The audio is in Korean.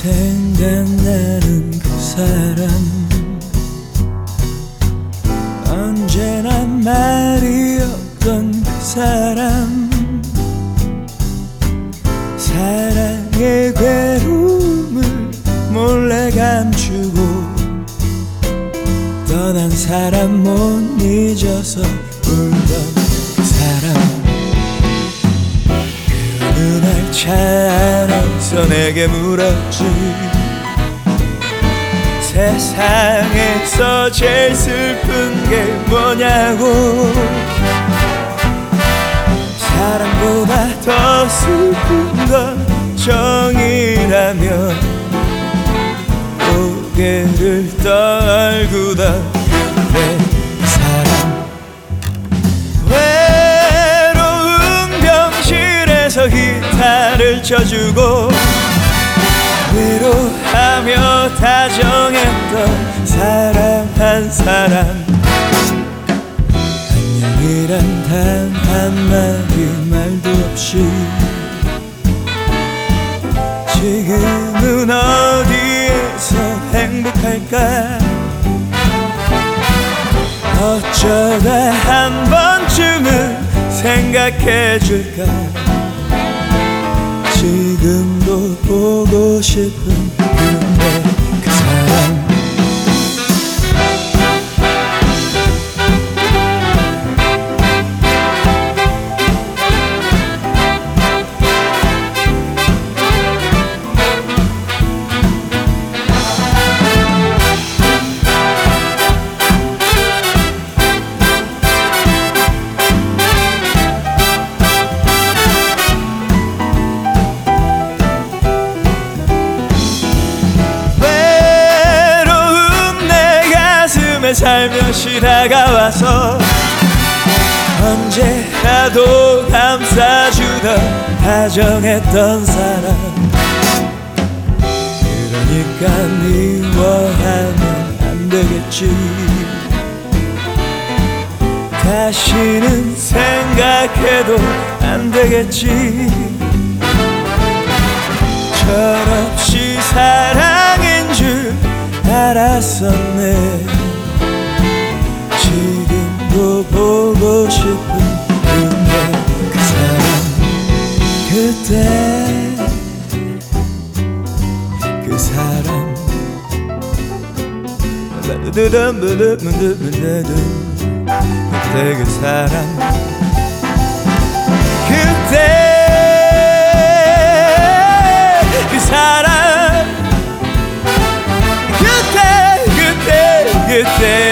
생각나는 그 사람, 언제나 말이 없던 그 사람, 사랑의 괴로움을 몰래 감추고 떠난 사람 못 잊어서 울던 그 사람, 그 어느 날 차 안에서 내게 물었지. 세상에서 제일 슬픈 게 뭐냐고. 사랑보다 더 슬픈 건 정이라며 고개를 떨구던 그때 사람, 외로운 병실에서 기타를 쳐주고 위로하며 다정했던 사랑한 사람, 안녕이란 단 한마디 말도 없이 지금은 어디에서 행복할까. 어쩌다 한 번쯤은 생각해줄까. 지금도 보고 싶은 그대 그 사람. 살며시 다가와서 언제라도 감싸주던 다정했던 사람, 그러니까 미워하면 안 되겠지. 다시는 생각해도 안 되겠지. 철없이 사랑인 줄 알았었네. 지금도 보고 싶은 그대 그 사람, 그때 그 사람, 그때 그 사람, 그때 그 사람, 그때